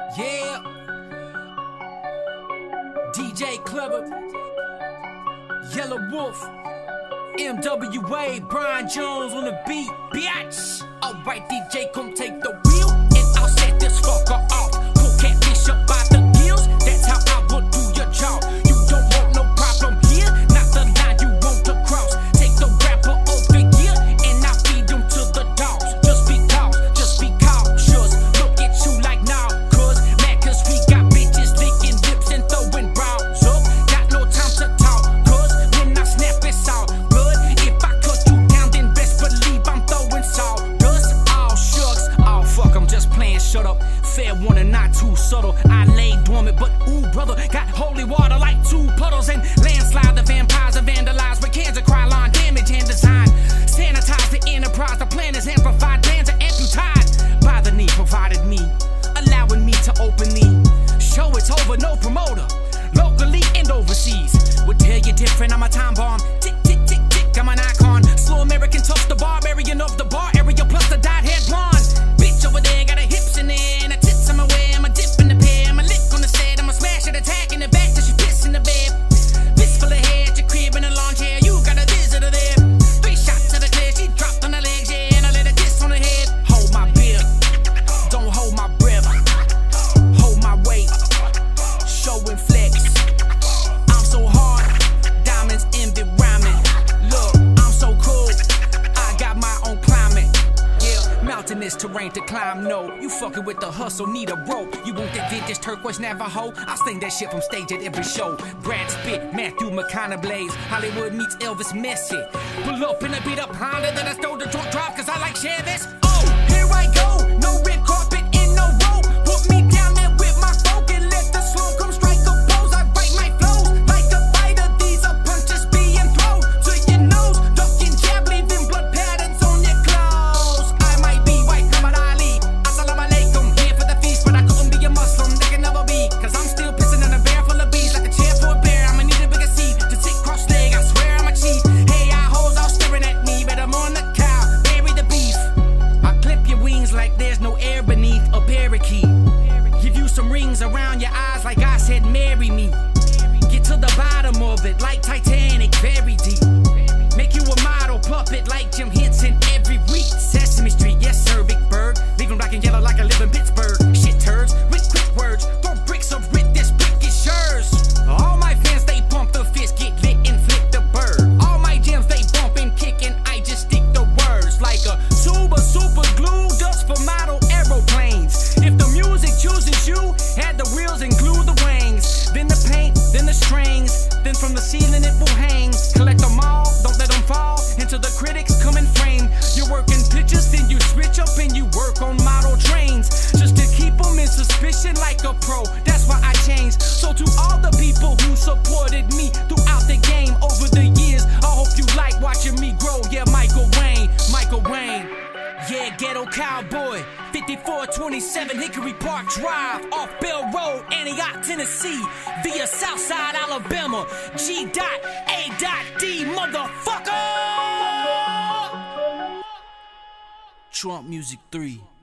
Yeah, DJ Clever, Yellow Wolf, MWA, Brian Jones on the beat, bitch. Alright, DJ, come take the wheel, and I'll set this fucker off. Pull catfish up by the gills, that's how I will do your job. You don't want no problem here, not the line you want to cross. Take the rapper over here, and I feed him to the dogs. Just be cautious, look at you like now, cuz mad cuz we got bitches licking lips and throwing brows up. Got no time to talk, cuz when I snap it's all blood. If I cut you down, then best believe I'm throwing salt. Fuck, I'm just playing, shut up. Fair warning, not too subtle. I lay dormant, but ooh, brother, got holy water like two puddles. And landslide, the vampires are vandalized with cans of Krylon, damage and design. Sanitize the enterprise, the plan is amplified, plans are amputated by the need provided me, allowing me to openly show it's over, no promoter, locally and overseas. Would tell you different, I'm a time bomb. Tick, tick, tick, tick, I'm an icon. Slow American toast, the barbarian of the bar area, plus the dyed hair blonde. Over there, got a hips in there, and a tits on my way. I'm a dip in the pair, I'm a lick on the set, I'm a smash at attack in the back till she piss in the bed. Fist full of hair at your crib in a lawn chair, you got a visitor there. 3 shots to the clear, she dropped on her legs, yeah, and I let her kiss on her head. Hold my beer, don't hold my breath, hold my weight, show and flex. I'm so hard, diamonds envy rhyming. Look, I'm so cool, I got my own climate. Mountainous terrain to climb, no. You fucking with the hustle, need a rope. You want that vintage turquoise Navajo? I'll sling that shit from stage at every show. Brad Pitt, Matthew McConaughey, Hollywood meets Elvis Messi. Pull up in a beat up Honda that I stole the drunk drive cause I like Chevys. Oh, here I go, no red carpet and no rope. Put me down there with my folk and let the slow come strike a pose. I write my flows like a fighter, these are punches being thrown to your nose. Ducking jab, leaving blood patterns on your clothes. Cause I'm still pissing in a bear full of bees, like a chair for a bear. I'ma need a bigger seat to sit cross leg. I swear I'm a cheat. Hey, hoes all staring at me, but I'm on the cow, bury the beef. I clip your wings like there's no air beneath a parakeet. Give you some rings around your eyes like I said marry me. Get to the bottom of it like Titanic, very deep. Make you a model puppet like Jim Henson every week. Sesame Street, yes sir, Big Bird. Leave 'em black and yellow like I live in Pittsburgh. Shit turds with quick words. Throw bricks up with this brick is yours. All my fans, they pump the fist, get lit and flick the bird. All my gems, they bump and kick and I just stick the words. Like a tube of super glue, dust for model aeroplanes. If the music chooses you, add the wheels and glue the wings. Then the paint, then the strings, then from the ceiling it will hang. Collect them all, don't let them fall into the critics come and frame. You're working pictures, then you switch up and you work on model trains. Just to keep them in suspicion like a pro, that's why I changed. So to all the people who supported me throughout the game over the years, I hope you like watching me grow. Yeah, Michael Wayne. Yeah, Ghetto Cowboy, 5427 Hickory Park Drive, off Bell Road, Antioch, Tennessee, via Southside, Alabama, G.A.D, motherfucker! Trump Music 3.